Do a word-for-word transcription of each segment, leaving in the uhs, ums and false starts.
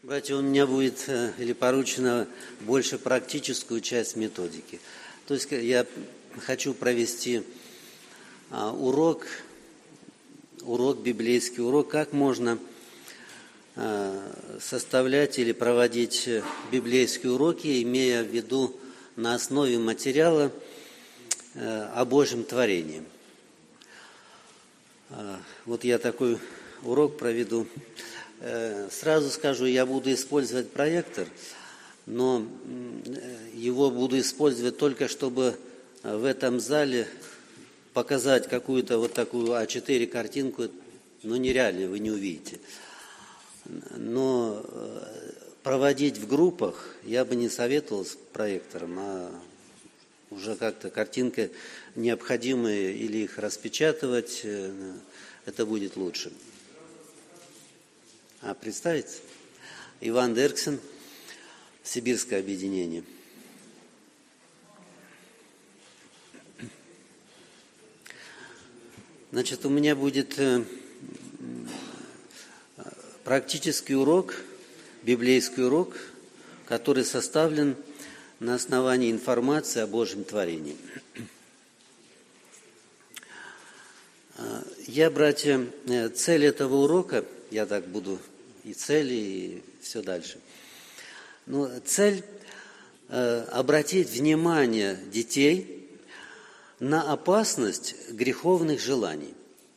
Братья, у меня будет или поручено больше практическую часть методики. То есть я хочу провести урок, урок, библейский урок, как можно составлять или проводить библейские уроки, имея в виду на основе материала о Божьем творении. Вот я такой урок проведу. Сразу скажу, я буду использовать проектор, но его буду использовать только, чтобы в этом зале показать какую-то вот такую а четыре картинку, ну нереально, вы не увидите. Но проводить в группах я бы не советовал с проектором, а уже как-то картинка необходимая или их распечатывать, это будет лучше. А представить? Иван Дерксен, Сибирское объединение. Значит, у меня будет практический урок, библейский урок, который составлен на основании информации о Божьем творении. Я, братья, цель этого урока, я так буду и цели, и все дальше. Но цель э, обратить внимание детей на опасность греховных желаний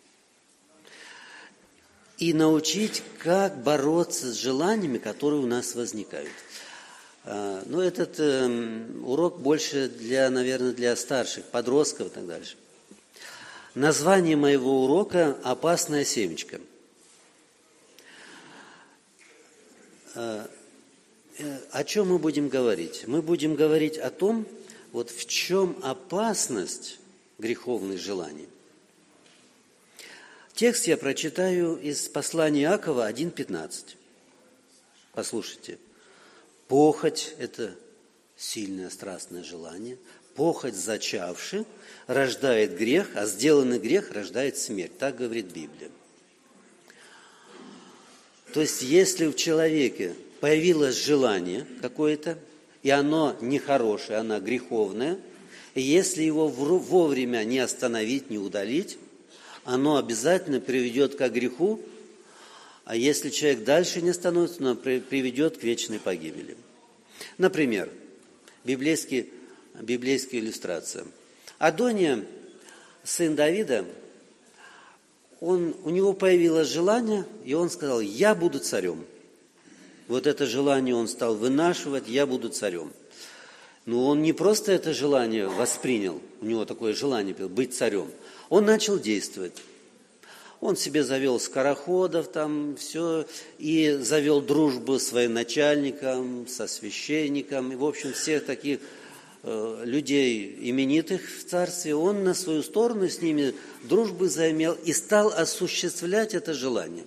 и научить, как бороться с желаниями, которые у нас возникают. Э, но этот э, урок больше для, наверное, для старших, подростков и так дальше. Название моего урока «Опасная семечка». О чем мы будем говорить? Мы будем говорить о том, вот в чем опасность греховных желаний. Текст я прочитаю из послания Иакова один пятнадцать. Послушайте. Похоть – это сильное страстное желание. Похоть, зачавши, рождает грех, а сделанный грех рождает смерть. Так говорит Библия. То есть, если в человеке появилось желание какое-то, и оно нехорошее, оно греховное, и если его вовремя не остановить, не удалить, оно обязательно приведет к греху, а если человек дальше не остановится, оно приведет к вечной погибели. Например, библейские, библейская иллюстрация. Адония, сын Давида, Он, у него появилось желание, и он сказал: «Я буду царем». Вот это желание он стал вынашивать: «Я буду царем». Но он не просто это желание воспринял, у него такое желание было быть царем. Он начал действовать. Он себе завел скороходов, там все, и завел дружбу с военачальником, со священником, и, в общем, всех таких людей именитых в царстве, он на свою сторону с ними дружбы заимел и стал осуществлять это желание.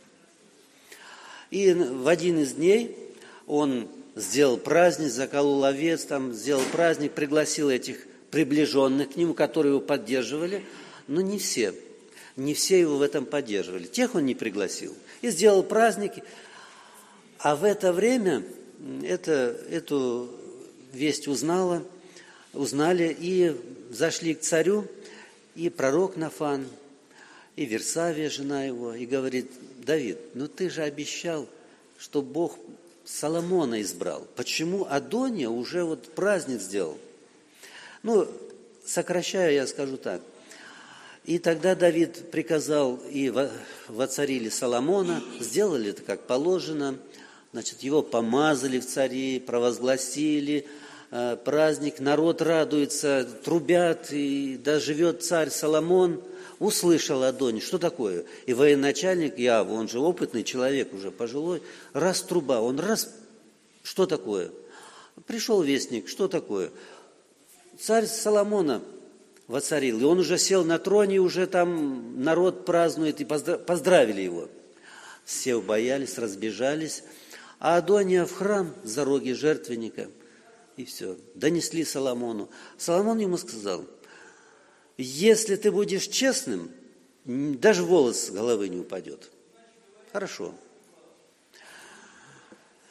И в один из дней он сделал праздник, заколол овец, там, сделал праздник, пригласил этих приближенных к нему, которые его поддерживали, но не все, не все его в этом поддерживали. Тех он не пригласил. И сделал праздники. А в это время это, эту весть узнала, узнали и зашли к царю, и пророк Нафан, и Версавия, жена его, и говорит: «Давид, ну ты же обещал, что Бог Соломона избрал. Почему Адония уже вот праздник сделал?» Ну, сокращая, я скажу так. И тогда Давид приказал, и воцарили Соломона, сделали это как положено, значит, его помазали в цари, провозгласили праздник, народ радуется, трубят, и да живет царь Соломон. Услышал Адония, что такое? И военачальник Иав, он же опытный человек, уже пожилой, раз труба, он раз, что такое? Пришел вестник, что такое? Царь Соломона воцарил, и он уже сел на троне, и уже там народ празднует, и поздравили его. Все убоялись, разбежались, а Адония в храм за роги жертвенника, и все, донесли Соломону. Соломон ему сказал: «Если ты будешь честным, даже волос с головы не упадет». Хорошо.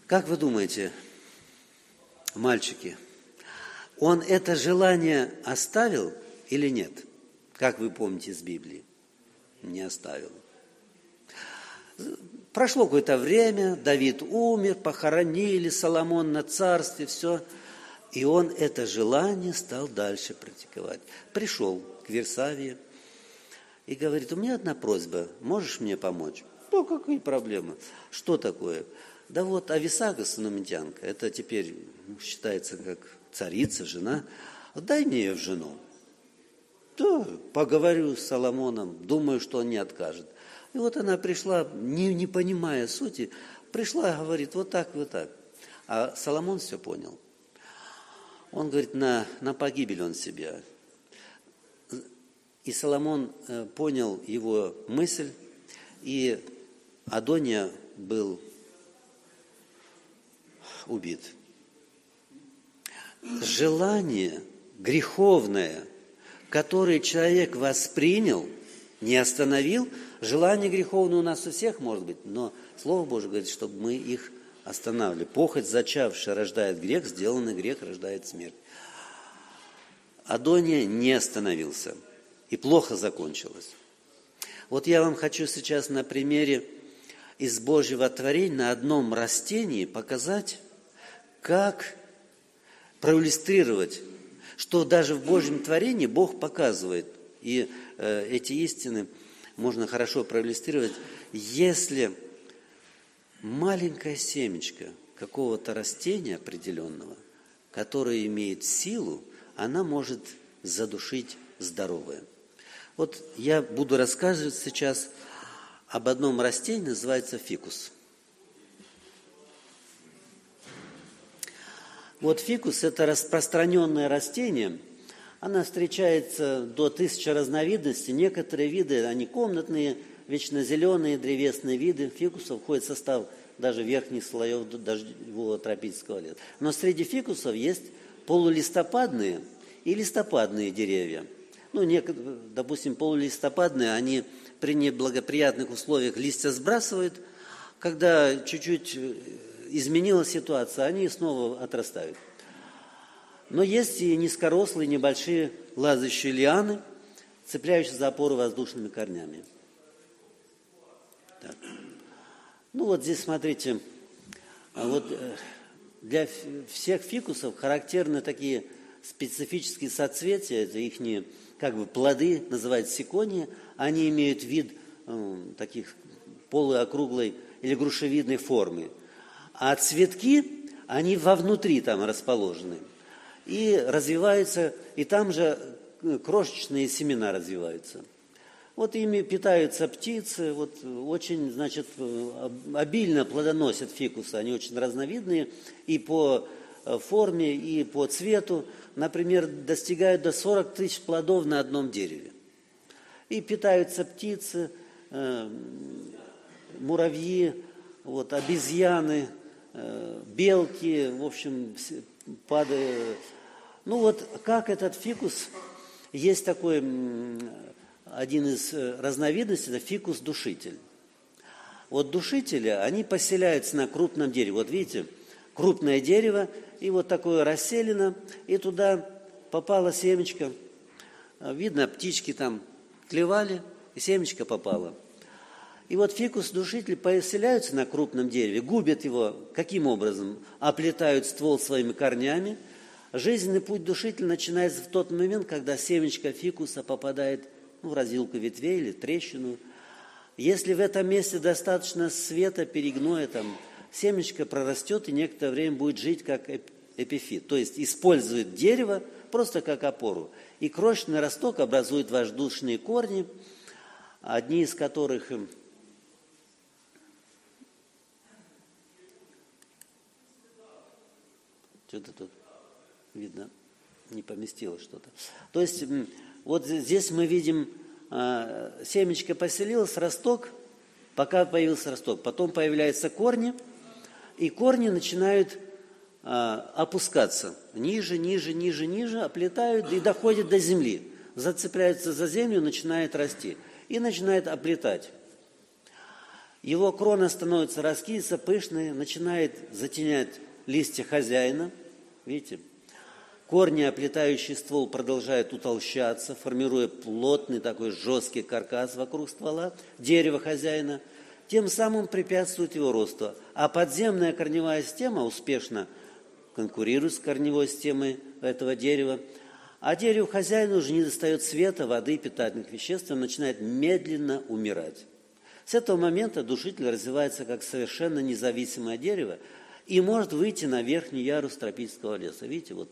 Как вы думаете, мальчики, он это желание оставил или нет? Как вы помните из Библии? Не оставил. Прошло какое-то время, Давид умер, похоронили, Соломон на царстве, все. И он это желание стал дальше практиковать. Пришел к Версавии и говорит: у меня одна просьба, можешь мне помочь? Ну, какие проблемы? Что такое? Да вот Ависага, сунамитянка, это теперь считается как царица, жена. Дай мне ее в жену. Да, поговорю с Соломоном, думаю, что он не откажет. И вот она пришла, не, не понимая сути, пришла и говорит: вот так, вот так. А Соломон все понял. Он говорит: на, на погибель он себя. И Соломон э, понял его мысль, и Адония был убит. Желание греховное, которое человек воспринял, не остановил. Желание греховное у нас у всех может быть, но Слово Божие говорит, чтобы мы их останавливали. Похоть зачавшая рождает грех, сделанный грех рождает смерть. Адония не остановился, и плохо закончилось. Вот я вам хочу сейчас на примере из Божьего творения на одном растении показать, как проиллюстрировать, что даже в Божьем творении Бог показывает, и э, эти истины можно хорошо проиллюстрировать, если маленькое семечко какого-то растения определенного, которое имеет силу, она может задушить здоровое. Вот я буду рассказывать сейчас об одном растении, называется фикус. Вот фикус – это распространенное растение. Она встречается до тысячи разновидностей. Некоторые виды, они комнатные, вечно зеленые, древесные виды. Фикусов входит в состав даже верхних слоев дождевого тропического леса. Но среди фикусов есть полулистопадные и листопадные деревья. Ну, некоторые, допустим, полулистопадные, они при неблагоприятных условиях листья сбрасывают. Когда чуть-чуть изменилась ситуация, они снова отрастают. Но есть и низкорослые, небольшие лазающие лианы, цепляющие за опоры воздушными корнями. Так. Ну вот здесь, смотрите, вот для всех фикусов характерны такие специфические соцветия, это их как бы плоды, называются сикония, они имеют вид э, таких полуокруглой или грушевидной формы. А цветки, они вовнутри там расположены. И развиваются, и там же крошечные семена развиваются. Вот ими питаются птицы, вот очень, значит, обильно плодоносят фикусы, они очень разновидные и по форме, и по цвету. Например, достигают до сорок тысяч плодов на одном дереве. И питаются птицы, э, муравьи, вот, обезьяны, э, белки, в общем, падают. Ну вот как этот фикус, есть такой один из разновидностей, это фикус-душитель. Вот душители, они поселяются на крупном дереве. Вот видите, крупное дерево, и вот такое расселено, и туда попало семечко. Видно, птички там клевали, и семечко попало. И вот фикус-душители поселяются на крупном дереве, губят его. Каким образом? Оплетают ствол своими корнями. Жизненный путь душителя начинается в тот момент, когда семечко фикуса попадает ну, в развилку ветвей или трещину. Если в этом месте достаточно света, перегноя, там, семечко прорастет и некоторое время будет жить как эпифит. То есть использует дерево просто как опору. И крошечный росток образует воздушные корни, одни из которых... Что-то тут видно, не поместилось что-то. То есть вот здесь мы видим, семечко поселилось, росток, пока появился росток. Потом появляются корни, и корни начинают опускаться ниже, ниже, ниже, ниже, оплетают и доходят до земли. Зацепляются за землю, начинает расти и начинает оплетать. Его крона становится раскисаться, пышной, начинает затенять листья хозяина. Видите? Корни, оплетающие ствол, продолжают утолщаться, формируя плотный такой жесткий каркас вокруг ствола, дерева хозяина, тем самым препятствует его росту. А подземная корневая система успешно конкурирует с корневой системой этого дерева, а дереву хозяина уже не достает света, воды, питательных веществ, он начинает медленно умирать. С этого момента душитель развивается как совершенно независимое дерево и может выйти на верхний ярус тропического леса. Видите, вот.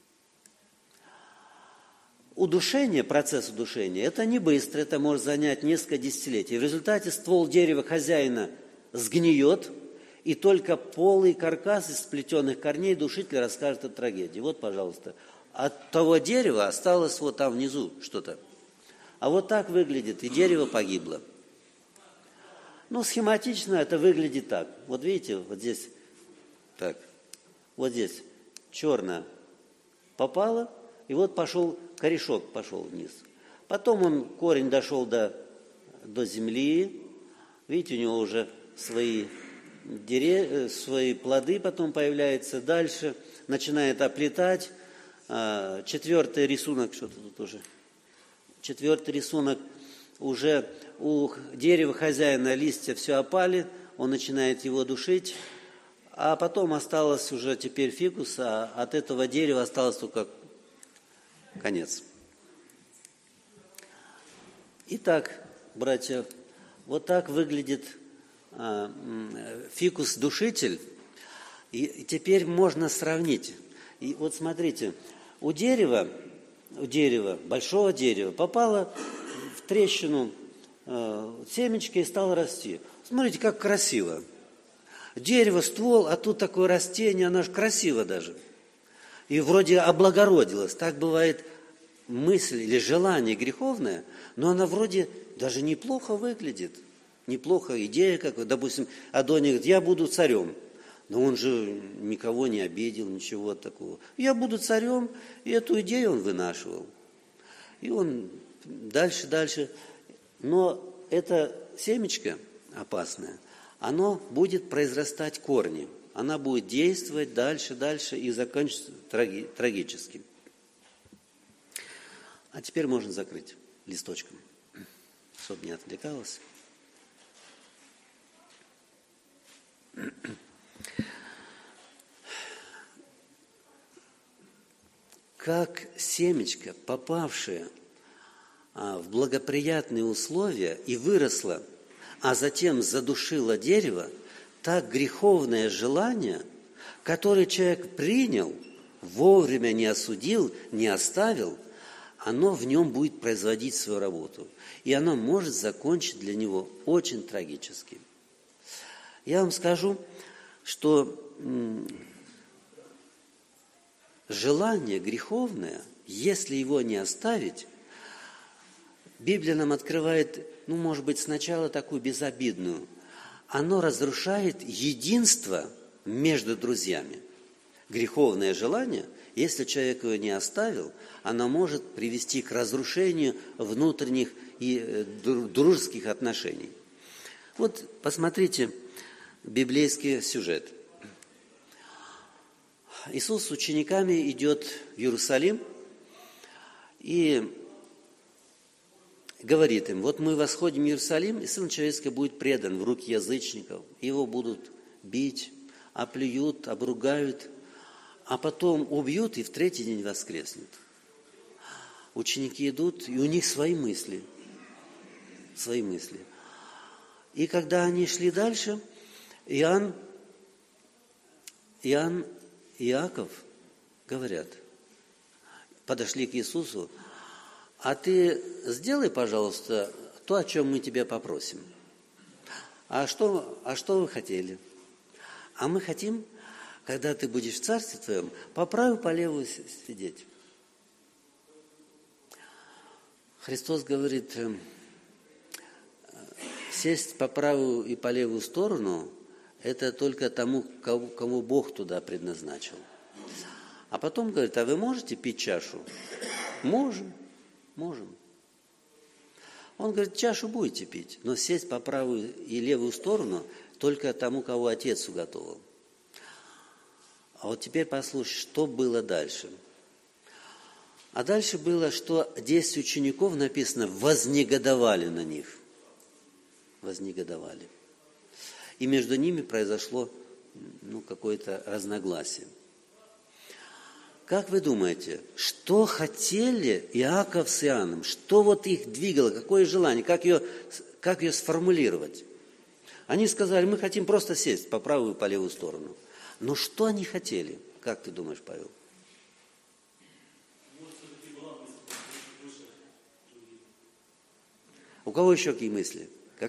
Удушение, процесс удушения, это не быстро, это может занять несколько десятилетий. В результате ствол дерева хозяина сгниет, и только полый каркас из сплетенных корней душитель расскажет о трагедии. Вот, пожалуйста, от того дерева осталось вот там внизу что-то. А вот так выглядит, и дерево погибло. Ну, схематично это выглядит так. Вот видите, вот здесь, так, вот здесь черное попало, и вот пошел корешок, пошел вниз. Потом он, корень дошел до, до земли. Видите, у него уже свои, дерев... свои плоды потом появляются. Дальше начинает оплетать. Четвертый рисунок, что-то тут уже. Четвертый рисунок. Уже у дерева хозяина листья все опали. Он начинает его душить. А потом осталось уже теперь фикус, а от этого дерева осталось только конец. Итак, братья, вот так выглядит а, фикус-душитель. И теперь можно сравнить. И вот смотрите, у дерева, у дерева, большого дерева, попало в трещину а, семечко и стало расти. Смотрите, как красиво. Дерево, ствол, а тут такое растение, оно же красиво даже. И вроде облагородилась. Так бывает мысль или желание греховное, но она вроде даже неплохо выглядит. Неплохо идея какая. Допустим, Адония говорит, я буду царем. Но он же никого не обидел, ничего такого. Я буду царем, и эту идею он вынашивал. И он дальше, дальше. Но это семечко опасное, оно будет произрастать корни. Она будет действовать дальше, дальше и закончится траги, трагически. А теперь можно закрыть листочком, чтобы не отвлекалось. Как семечко, попавшее в благоприятные условия и выросло, а затем задушило дерево, так греховное желание, которое человек принял, вовремя не осудил, не оставил, оно в нем будет производить свою работу. И оно может закончить для него очень трагически. Я вам скажу, что желание греховное, если его не оставить, Библия нам открывает, ну, может быть, сначала такую безобидную, оно разрушает единство между друзьями. Греховное желание, если человек его не оставил, оно может привести к разрушению внутренних и дружеских отношений. Вот посмотрите библейский сюжет. Иисус с учениками идет в Иерусалим и говорит им, вот мы восходим в Иерусалим, и Сын Человеческий будет предан в руки язычников. Его будут бить, оплюют, обругают, а потом убьют и в третий день воскреснет. Ученики идут, и у них свои мысли. Свои мысли. И когда они шли дальше, Иоанн, Иоанн и Иаков говорят, подошли к Иисусу, а ты сделай, пожалуйста, то, о чем мы тебя попросим. А что, а что вы хотели? А мы хотим, когда ты будешь в Царстве Твоем, по правую, по левую сидеть. Христос говорит, сесть по правую и по левую сторону, это только тому, кого, кому Бог туда предназначил. А потом говорит, а вы можете пить чашу? Можем. Можем. Он говорит, чашу будете пить, но сесть по правую и левую сторону только тому, кого Отец уготовил. А вот теперь послушай, что было дальше. А дальше было, что десять учеников, написано, вознегодовали на них. Вознегодовали. И между ними произошло ну, какое-то разногласие. Как вы думаете, что хотели Иаков с Иоанном? Что вот их двигало? Какое желание? Как ее, как ее сформулировать? Они сказали, мы хотим просто сесть по правую и по левую сторону. Но что они хотели? Как ты думаешь, Павел? У кого еще какие мысли? Как?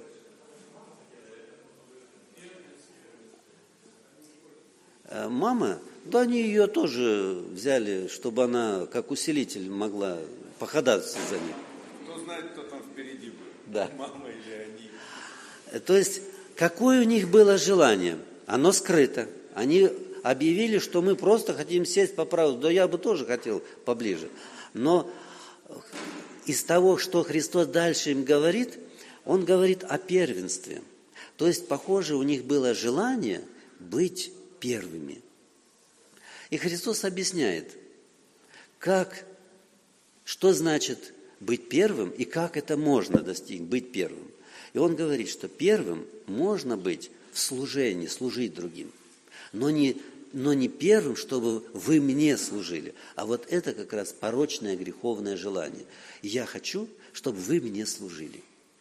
Мама, да они ее тоже взяли, чтобы она как усилитель могла походатайствовать за них. Кто знает, кто там впереди был, да. Мама или они. То есть, какое у них было желание? Оно скрыто. Они объявили, что мы просто хотим сесть по правую. Да я бы тоже хотел поближе. Но из того, что Христос дальше им говорит, Он говорит о первенстве. То есть, похоже, у них было желание быть первыми. И Христос объясняет, как, что значит быть первым и как это можно достигнуть, быть первым. И Он говорит, что первым можно быть в служении, служить другим, но не, но не первым, чтобы вы мне служили. А вот это как раз порочное, греховное желание. Я хочу, чтобы вы мне служили.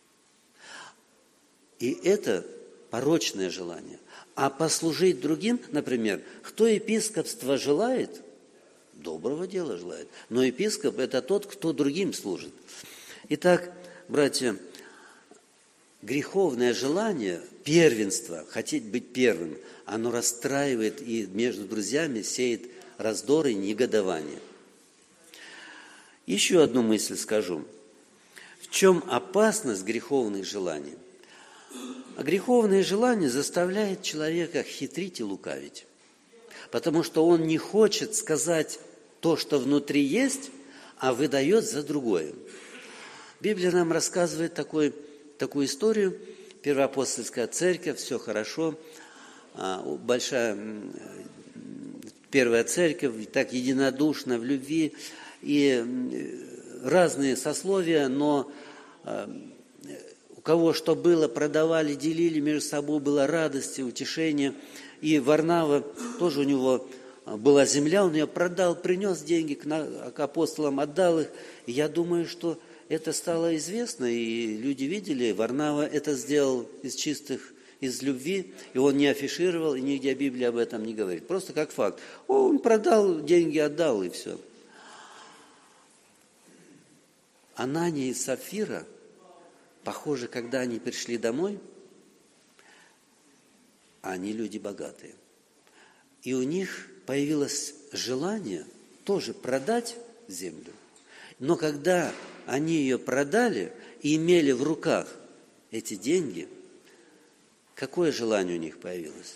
И это порочное желание. А послужить другим, например, кто епископство желает, доброго дела желает. Но епископ – это тот, кто другим служит. Итак, братья, греховное желание, первенство, хотеть быть первым, оно расстраивает и между друзьями сеет раздоры и негодование. Еще одну мысль скажу. В чем опасность греховных желаний? А греховное желание заставляет человека хитрить и лукавить, потому что он не хочет сказать то, что внутри есть, а выдает за другое. Библия нам рассказывает такой, такую историю. Первоапостольская церковь, все хорошо, большая первая церковь, так единодушна в любви, и разные сословия, но у кого что было, продавали, делили между собой, было радость и утешение. И Варнава, тоже у него была земля, он ее продал, принес деньги к апостолам, отдал их. И я думаю, что это стало известно, и люди видели, Варнава это сделал из чистых, из любви, и он не афишировал, и нигде Библия об этом не говорит. Просто как факт. Он продал, деньги отдал, и все. Анания и Сапфира, похоже, когда они пришли домой, они люди богатые. И у них появилось желание тоже продать землю. Но когда они ее продали и имели в руках эти деньги, какое желание у них появилось?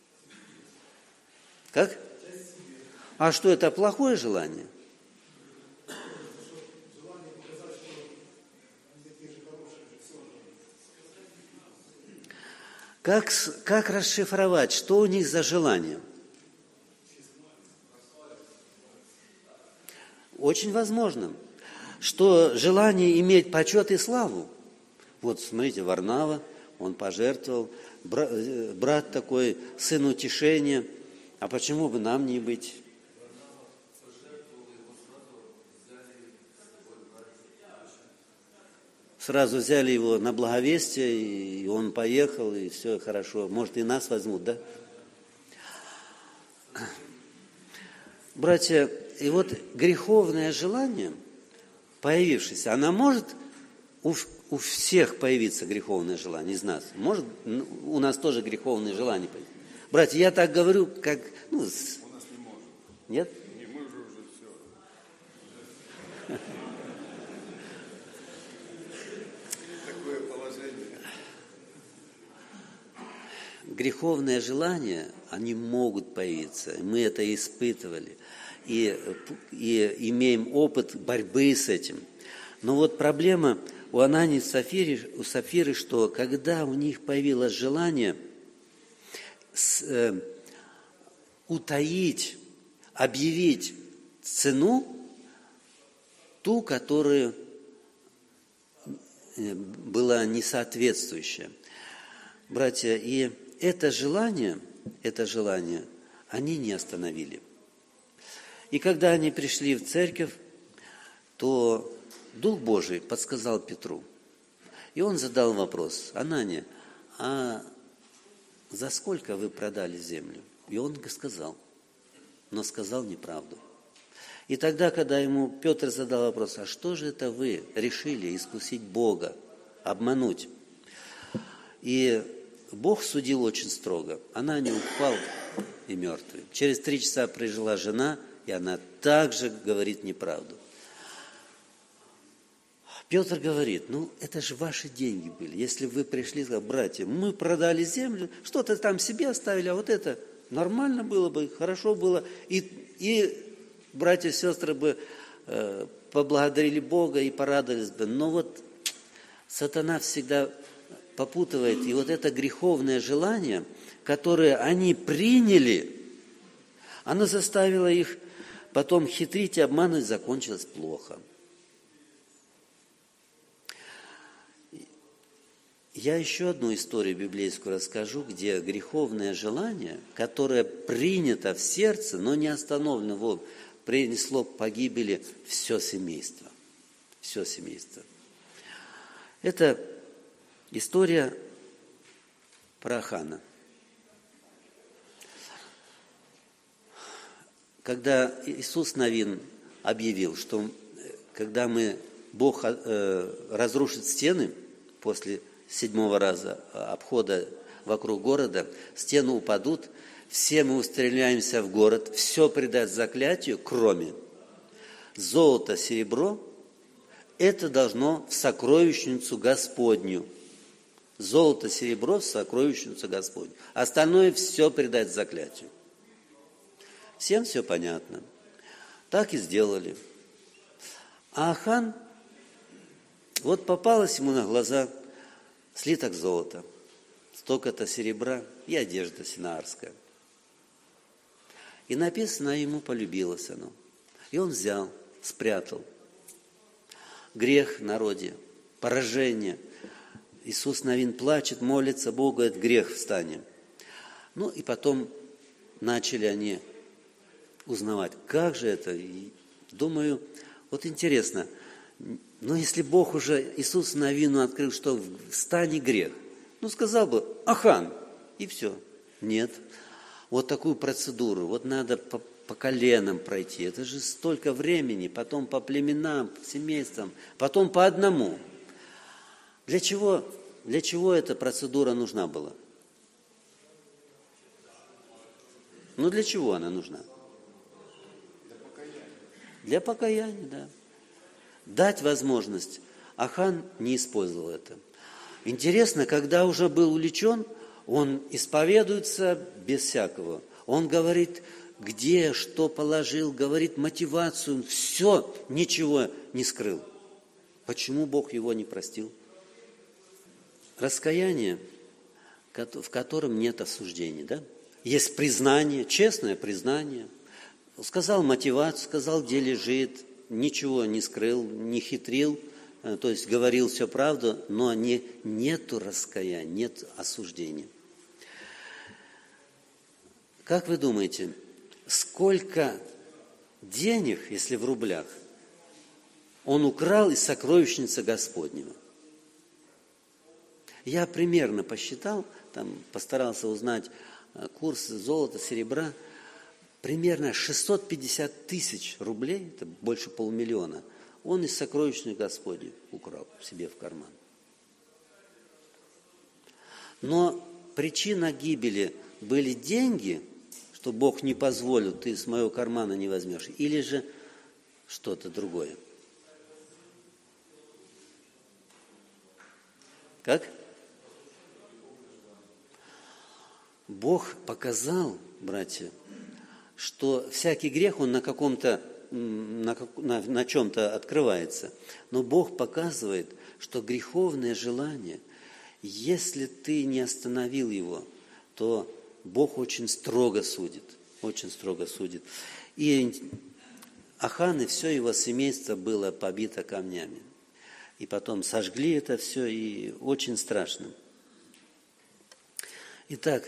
Как? А что, это плохое желание? Как, как расшифровать, что у них за желание? Очень возможно, что желание иметь почет и славу. Вот смотрите, Варнава, он пожертвовал, брат, брат такой, сын утешения, а почему бы нам не быть? Сразу взяли его на благовестие, и он поехал, и все хорошо. Может, и нас возьмут, да? Братья, и вот греховное желание, появившееся, оно может у, у всех появиться греховное желание из нас. Может, у нас тоже греховное желание появится. Братья, я так говорю, как... Ну, у нас не может. Нет? Не, мы же уже все. Такое положение. Греховные желания, они могут появиться. Мы это испытывали. И, и имеем опыт борьбы с этим. Но вот проблема у Анании и Сапфиры, у Сапфиры, что когда у них появилось желание с, э, утаить, объявить цену, ту, которая была несоответствующая. Братья, и это желание, это желание они не остановили. И когда они пришли в церковь, то Дух Божий подсказал Петру. И он задал вопрос: Анания, а за сколько вы продали землю? И он сказал, но сказал неправду. И тогда, когда ему Петр задал вопрос: а что же это вы решили искусить Бога, обмануть? И Бог судил очень строго. Анания упал и мертвый. Через три часа прижила жена, и она также говорит неправду. Петр говорит: ну, это же ваши деньги были. Если вы пришли, сказали: братья, мы продали землю, что-то там себе оставили, а вот это нормально было бы, хорошо было. И, и братья и сестры бы э, поблагодарили Бога и порадовались бы. Но вот сатана всегда попутывает. И вот это греховное желание, которое они приняли, оно заставило их потом хитрить и обманывать, закончилось плохо. Я еще одну историю библейскую расскажу, где греховное желание, которое принято в сердце, но не остановлено, принесло к погибели все семейство. Все семейство. Это история про Ахана. Когда Иисус Навин объявил, что когда мы, Бог э, разрушит стены после седьмого раза обхода вокруг города, стены упадут, все мы устремляемся в город, все предать заклятию, кроме золота, серебро, это должно в сокровищницу Господню. Золото, серебро в сокровищницу Господню. Остальное все предать заклятию. Всем все понятно. Так и сделали. А Ахан, вот попалось ему на глаза слиток золота, столько-то серебра и одежда синаарская. И написано, ему полюбилось оно. И он взял, спрятал. Грех в народе, поражение. Иисус Навин плачет, молится Богу, говорит: грех встанем. Ну и потом начали они узнавать, как же это. И думаю, вот интересно, но если Бог уже Иисусу Навину открыл, что в стане грех, ну сказал бы: Ахан, и все. Нет. Вот такую процедуру, вот надо по, по коленам пройти. Это же столько времени, потом по племенам, по семействам, потом по одному. Для чего, для чего эта процедура нужна была? Ну для чего она нужна? Для покаяния. Для покаяния, да. Дать возможность. Ахан не использовал это. Интересно, когда уже был увлечен, он исповедуется без всякого. Он говорит, где, что положил, говорит мотивацию, все, ничего не скрыл. Почему Бог его не простил? Раскаяние, в котором нет осуждений, да? Есть признание, честное признание. Сказал мотивацию, сказал, где лежит, ничего не скрыл, не хитрил, то есть говорил все правду, но не, нету раскаяния, нет осуждения. Как вы думаете, сколько денег, если в рублях, он украл из сокровищницы Господнего? Я примерно посчитал, там постарался узнать курс золота, серебра, примерно шестьсот пятьдесят тысяч рублей, это больше полумиллиона, он из сокровищницы Господней украл себе в карман. Но причина гибели были деньги, что Бог не позволил, ты из моего кармана не возьмешь, или же что-то другое? Как? Бог показал, братья, что всякий грех, он на каком-то на, на, на чем-то открывается. Но Бог показывает, что греховное желание, если ты не остановил его, то Бог очень строго судит, очень строго судит. И Ахан и все его семейство было побито камнями. И потом сожгли это все, и очень страшно. Итак,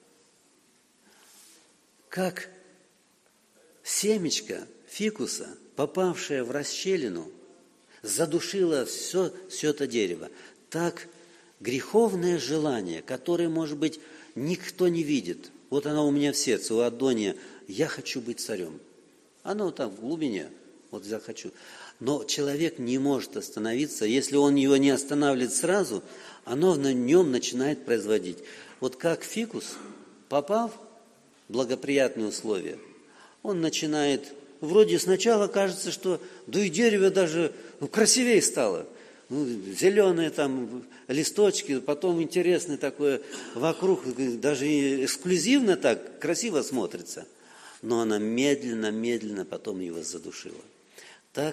как семечко фикуса, попавшее в расщелину, задушило все, все это дерево, так греховное желание, которое, может быть, никто не видит. Вот оно у меня в сердце, у Адония. Я хочу быть царем. Оно там в глубине. Вот я хочу. Но человек не может остановиться. Если он его не останавливает сразу, оно на нем начинает производить. Вот как фикус, попав в благоприятные условия, он начинает... Вроде сначала кажется, что да и дерево даже ну, красивее стало. Ну, зеленые там листочки, потом интересное такое вокруг, даже эксклюзивно так красиво смотрится. Но она медленно-медленно потом его задушила. Так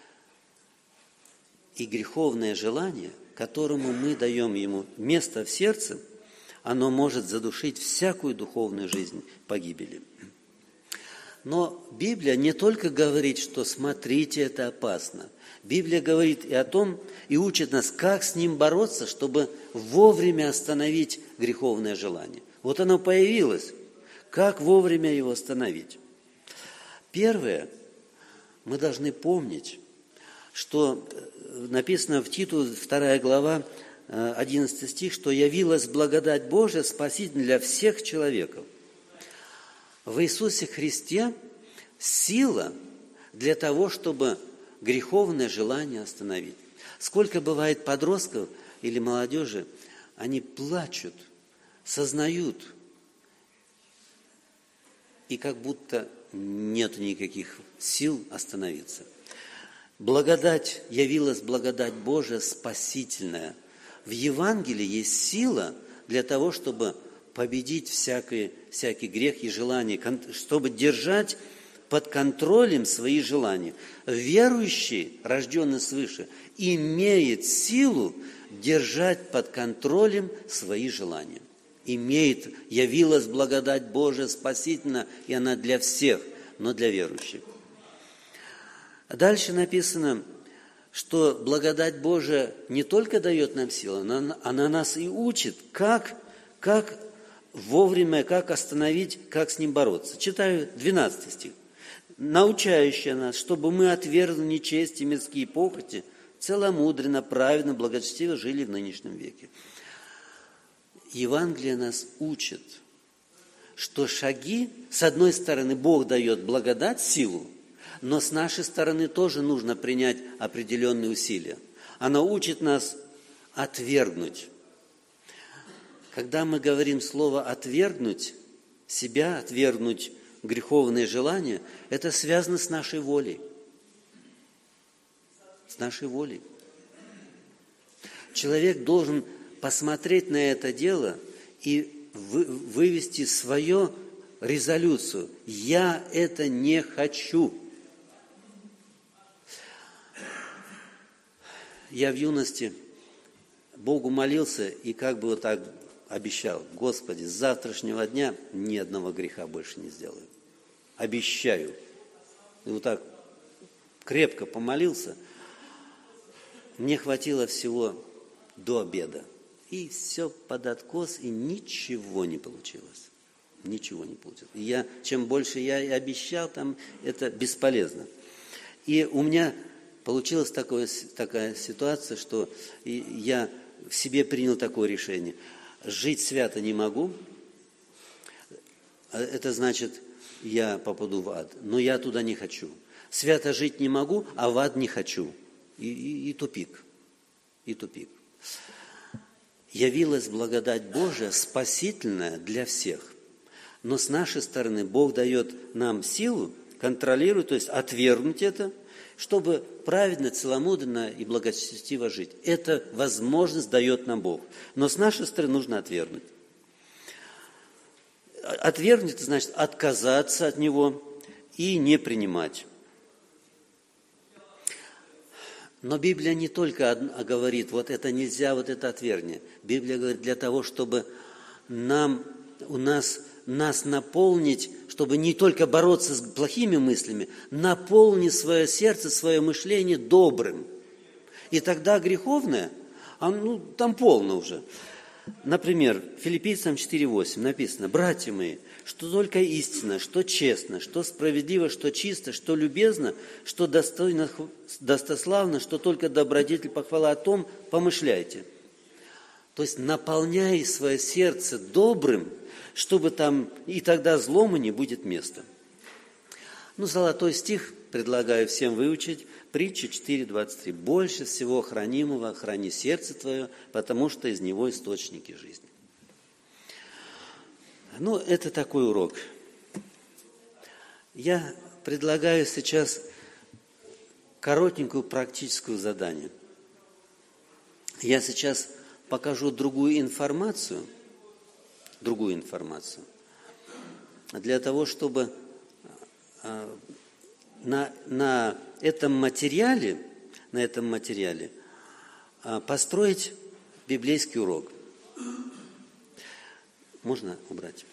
и греховное желание, которому мы даем ему место в сердце, оно может задушить всякую духовную жизнь погибели. Но Библия не только говорит, что смотрите, это опасно. Библия говорит и о том, и учит нас, как с ним бороться, чтобы вовремя остановить греховное желание. Вот оно появилось. Как вовремя его остановить? Первое, мы должны помнить, что написано в Титу, вторая глава, одиннадцатый стих, что явилась благодать Божия спасительная для всех человеков. В Иисусе Христе сила для того, чтобы греховное желание остановить. Сколько бывает подростков или молодежи, они плачут, сознают, и как будто нет никаких сил остановиться. Благодать, явилась благодать Божия спасительная. В Евангелии есть сила для того, чтобы победить всякий, всякий грех и желание, чтобы держать под контролем свои желания. Верующий, рожденный свыше, имеет силу держать под контролем свои желания. Имеет, явилась благодать Божия спасительна, и она для всех, но для верующих. Дальше написано, что благодать Божия не только дает нам силу, она, она нас и учит, как, как вовремя, как остановить, как с ним бороться. Читаю двенадцатый стих. «Научающая нас, чтобы мы отвергли нечесть и мирские похоти, целомудренно, праведно, благочестиво жили в нынешнем веке». Евангелие нас учит, что шаги, с одной стороны, Бог дает благодать, силу, но с нашей стороны тоже нужно принять определенные усилия. Она учит нас отвергнуть. Когда мы говорим слово «отвергнуть», себя, отвергнуть греховные желания, это связано с нашей волей. С нашей волей. Человек должен посмотреть на это дело и вывести свою резолюцию. Я это не хочу. Я в юности Богу молился и как бы вот так обещал: Господи, с завтрашнего дня ни одного греха больше не сделаю. Обещаю. И вот так крепко помолился. Мне хватило всего до обеда. И все под откос, и ничего не получилось. Ничего не получилось. И я, чем больше я и обещал, там это бесполезно. И у меня получилась такое, такая ситуация, что я в себе принял такое решение. Жить свято не могу. Это значит, я попаду в ад. Но я туда не хочу. Свято жить не могу, а в ад не хочу. И, и, и тупик. И тупик. Явилась благодать Божия спасительная для всех. Но с нашей стороны Бог дает нам силу контролировать, то есть отвергнуть это, чтобы праведно, целомудренно и благочестиво жить. Это возможность дает нам Бог. Но с нашей стороны нужно отвергнуть. Отвергнуть – это значит отказаться от него и не принимать. Но Библия не только одно, говорит, вот это нельзя, вот это отвергни. Библия говорит для того, чтобы нам, у нас, нас наполнить, чтобы не только бороться с плохими мыслями, наполнить свое сердце, свое мышление добрым. И тогда греховное, а, ну, там полно уже. Например, Филиппийцам четыре восемь написано: «Братья мои, что только истинно, что честно, что справедливо, что чисто, что любезно, что достойно, достославно, что только добродетель, похвала, о том помышляйте». То есть наполняй свое сердце добрым, чтобы там, и тогда злому не будет места. Ну, золотой стих предлагаю всем выучить. Притча четыре двадцать три. «Больше всего хранимого храни сердце твое, потому что из него источники жизни». Ну, это такой урок. Я предлагаю сейчас коротенькую практическую задание. Я сейчас покажу другую информацию, другую информацию, для того, чтобы на, на этом материале, на этом материале построить библейский урок. Можно убрать?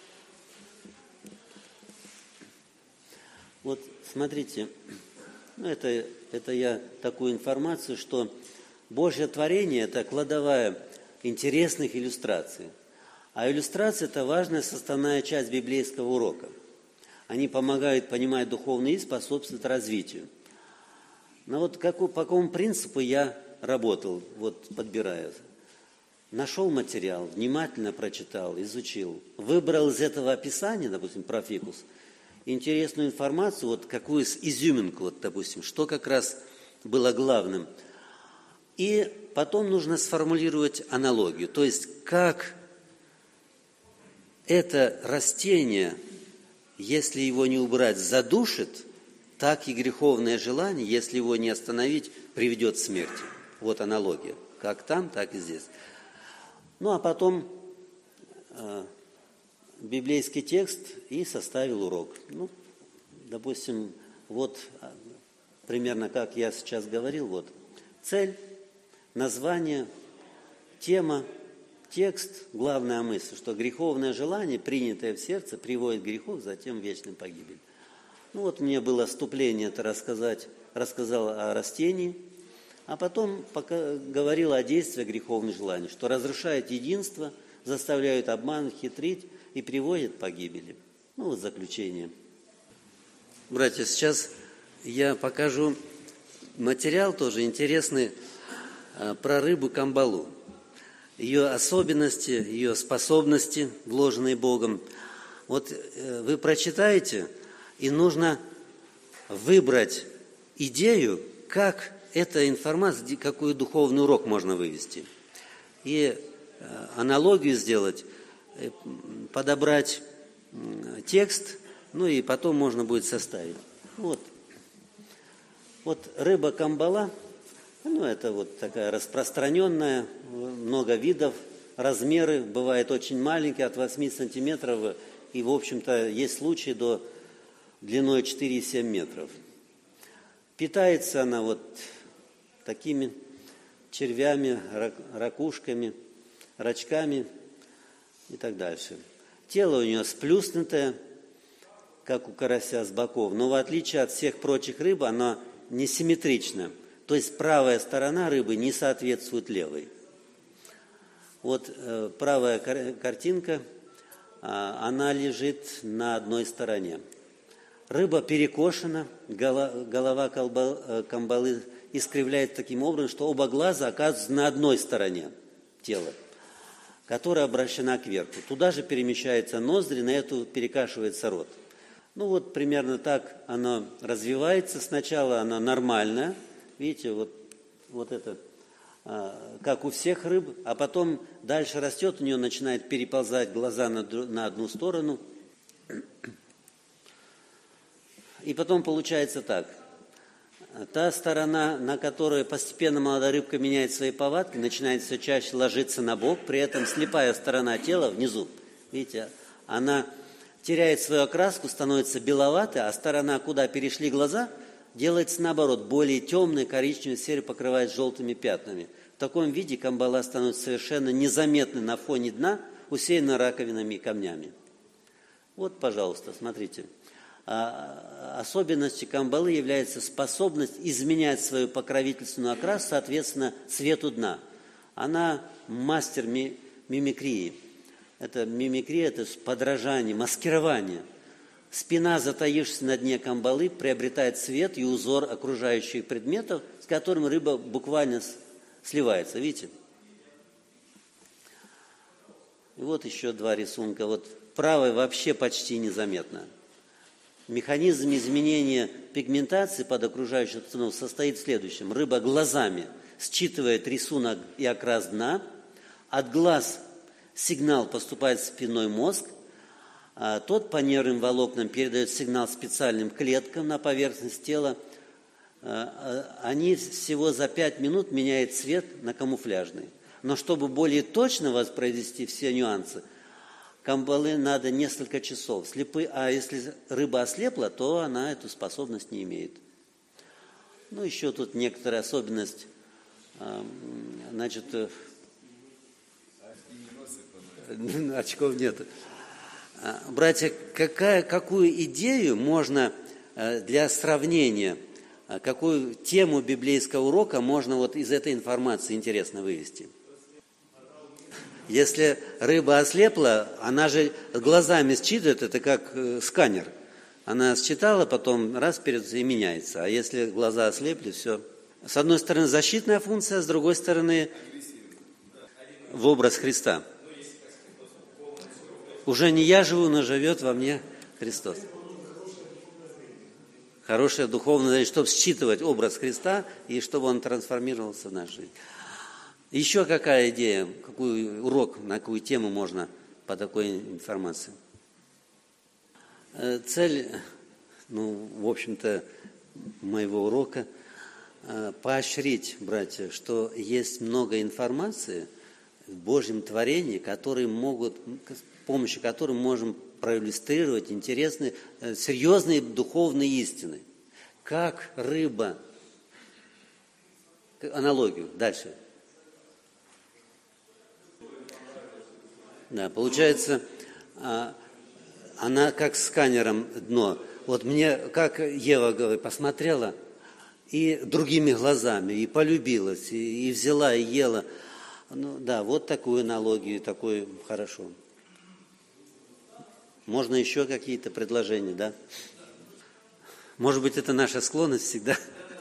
Вот смотрите, ну это, это я такую информацию, что Божье творение – это кладовая интересных иллюстраций. А иллюстрация – это важная составная часть библейского урока. Они помогают понимать духовный и способствуют развитию. Но вот как, по какому принципу я работал, вот подбирая? Нашел материал, внимательно прочитал, изучил, выбрал из этого описания, допустим, про фикус, интересную информацию, вот какую изюминку, вот, допустим, что как раз было главным. И потом нужно сформулировать аналогию, то есть как это растение, если его не убрать, задушит, так и греховное желание, если его не остановить, приведет к смерти. Вот аналогия, как там, так и здесь. Ну, а потом э, библейский текст и составил урок. Ну, допустим, вот примерно как я сейчас говорил, вот цель, название, тема, текст, главная мысль, что греховное желание, принятое в сердце, приводит к греху, затем в вечную погибель. Ну, вот мне было вступление это рассказать, рассказал о растении, а потом пока говорил о действии греховных желаний, что разрушает единство, заставляют обманывать, хитрить и приводит к погибели. Ну, вот заключение. Братья, сейчас я покажу материал тоже интересный про рыбу камбалу. Ее особенности, ее способности, вложенные Богом. Вот вы прочитаете, и нужно выбрать идею, как эта информация, какой духовный урок можно вывести. И аналогию сделать, подобрать текст, ну и потом можно будет составить. Вот, вот рыба камбала, ну это вот такая распространенная, много видов, размеры, бывает очень маленькие, от восьми сантиметров, и в общем-то есть случаи до длиной четыре-семь метров. Питается она вот такими червями, ракушками, рачками и так дальше. Тело у нее сплюснутое, как у карася с боков, но в отличие от всех прочих рыб, она несимметрична. То есть правая сторона рыбы не соответствует левой. Вот э, правая кар- картинка, э, она лежит на одной стороне. Рыба перекошена, голова, голова колба, камбалы искривляет таким образом, что оба глаза оказываются на одной стороне тела, которая обращена кверху. Туда же перемещаются ноздри, на эту перекашивается рот. Ну вот примерно так оно развивается. Сначала оно нормальное, видите, вот, вот это, а, как у всех рыб, а потом дальше растет, у нее начинает переползать глаза на, на одну сторону. И потом получается так. Та сторона, на которой постепенно молодая рыбка меняет свои повадки, начинает все чаще ложиться на бок, при этом слепая сторона тела внизу, видите, она теряет свою окраску, становится беловатой, а сторона, куда перешли глаза, делается наоборот, более темной, коричневой серой покрывает желтыми пятнами. В таком виде камбала становится совершенно незаметной на фоне дна, усеянной раковинами и камнями. Вот, пожалуйста, смотрите. А особенностью камбалы является способность изменять свою покровительственную окрас, соответственно, цвету дна. Она мастер ми- мимикрии. Это мимикрия, это подражание, маскирование. Спина, затаившись на дне камбалы, приобретает цвет и узор окружающих предметов, с которым рыба буквально сливается. Видите? И вот еще два рисунка. Вот правый вообще почти незаметно. Механизм изменения пигментации под окружающей обстановкой состоит в следующем. Рыба глазами считывает рисунок и окрас дна. От глаз сигнал поступает в спинной мозг. А тот по нервным волокнам передает сигнал специальным клеткам на поверхность тела. Они всего за пять минут меняют цвет на камуфляжный. Но чтобы более точно воспроизвести все нюансы, камбалы надо несколько часов. Слепы, а если рыба ослепла, то она эту способность не имеет. Ну, еще тут некоторая особенность. Значит, очков нет. Братья, какая, какую идею можно для сравнения, какую тему библейского урока можно вот из этой информации интересно вывести? Если рыба ослепла, она же глазами считывает, это как сканер. Она считала, потом раз перед и меняется. А если глаза ослепли, все. С одной стороны защитная функция, с другой стороны в образ Христа. Уже не я живу, но живет во мне Христос. Хорошее духовное, чтобы считывать образ Христа и чтобы он трансформировался в нашу жизнь. Еще какая идея, какой урок, на какую тему можно по такой информации? Цель, ну, в общем-то, моего урока поощрить, братья, что есть много информации в Божьем творении, которые могут, с помощью которой мы можем проиллюстрировать интересные, серьезные духовные истины. Как рыба, аналогию, дальше. Да, получается, она как сканером дно. Вот мне, как Ева говорит, посмотрела и другими глазами, и полюбилась, и, и взяла, и ела. Ну да, вот такую аналогию, такой хорошо. Можно еще какие-то предложения, да? Может быть, это наша склонность всегда.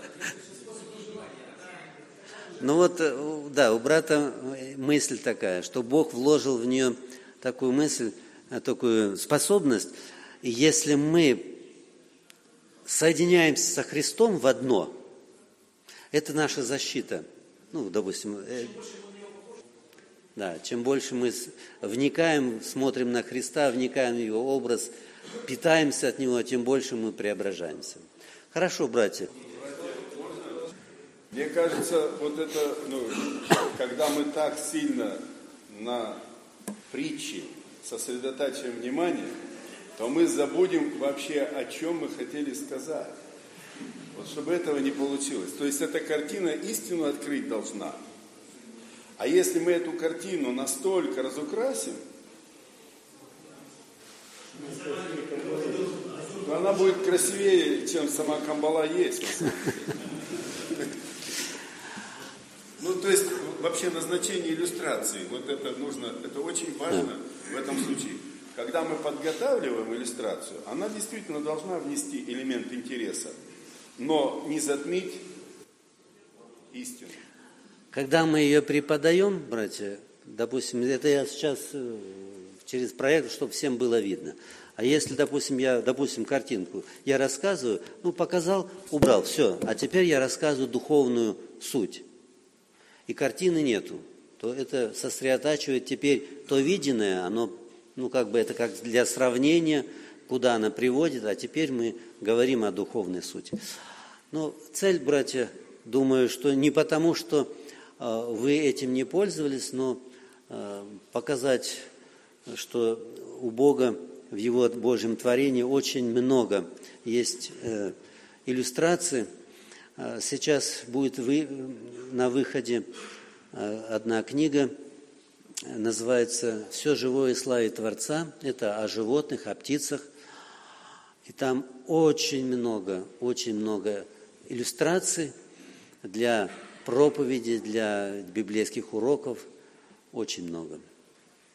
Ну вот, да, у брата мысль такая, что Бог вложил в нее такую мысль, такую способность. И если мы соединяемся со Христом в одно, это наша защита. Ну, допустим, э, да, чем больше мы вникаем, смотрим на Христа, вникаем в Его образ, питаемся от Него, тем больше мы преображаемся. Хорошо, братья. Мне кажется, вот это, ну, когда мы так сильно на притче сосредотачиваем внимание, то мы забудем вообще, о чем мы хотели сказать. Вот чтобы этого не получилось. То есть эта картина истину открыть должна. А если мы эту картину настолько разукрасим, то она будет красивее, чем сама камбала есть. Ну, то есть, вообще назначение иллюстрации, вот это нужно, это очень важно в этом случае. Когда мы подготавливаем иллюстрацию, она действительно должна внести элемент интереса, но не затмить истину. Когда мы ее преподаем, братья, допустим, это я сейчас через проект, чтобы всем было видно. А если, допустим, я, допустим, картинку, я рассказываю, ну, показал, убрал, все, а теперь я рассказываю духовную суть. И картины нету, то это сосредотачивает теперь то виденное, оно, ну, как бы это как для сравнения, куда она приводит, а теперь мы говорим о духовной сути. Но цель, братья, думаю, что не потому, что э, вы этим не пользовались, но э, показать, что у Бога в Его Божьем творении очень много есть э, иллюстрации. Сейчас будет вы, на выходе одна книга, называется «Все живое славит Творца». Это о животных, о птицах. И там очень много, очень много иллюстраций для проповеди, для библейских уроков. Очень много.